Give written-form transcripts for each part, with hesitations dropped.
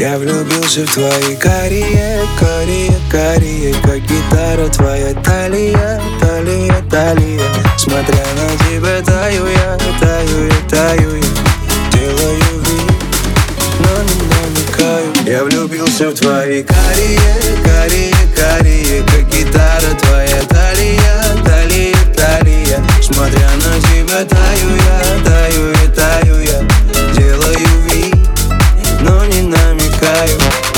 Я влюбился в твои карие, карие, карие, как гитара твоя талия, талия, талия. Смотря на тебя таю я, таю я, таю я. Делаю вид, но не намекаю. Я влюбился в твои карие, карие, карие, как гитара твоя талия, талия, талия. Смотря на тебя таю я, таю я, таю я. Делаю вид, но не намекаю.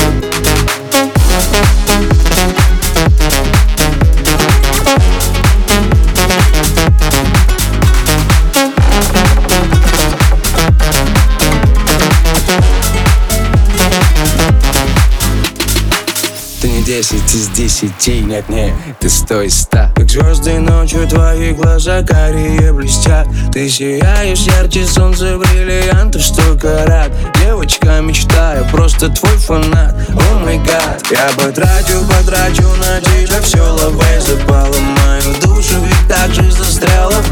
Ты не 10 из 10, нет, нет, ты 100 из 100. Как звезды ночью твои глаза карие блестят. Ты сияешь ярче солнца бриллиантов 100 карат. Девочка, мечтаю, просто твой фанат. О май гад, я потрачу на тебя все лавой. Запала мою душу, ведь так же застряла